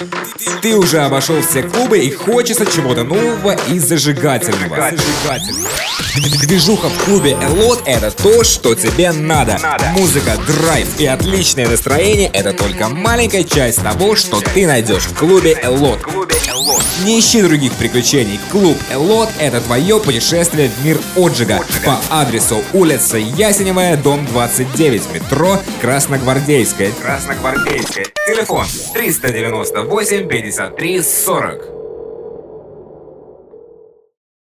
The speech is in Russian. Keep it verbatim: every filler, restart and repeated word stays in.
Ты уже обошел все клубы и хочется чего-то нового и зажигательного. Движуха в клубе Элот — это то, что тебе надо. Музыка, драйв и отличное настроение — это только маленькая часть того, что ты найдешь в клубе Элот. Не ищи других приключений. Клуб Элот — это твое путешествие в мир отжига. По адресу улица Ясеневая, дом двадцать девять, метро Красногвардейская. Красногвардейская. Телефон триста девяносто восемь пятьдесят три сорок.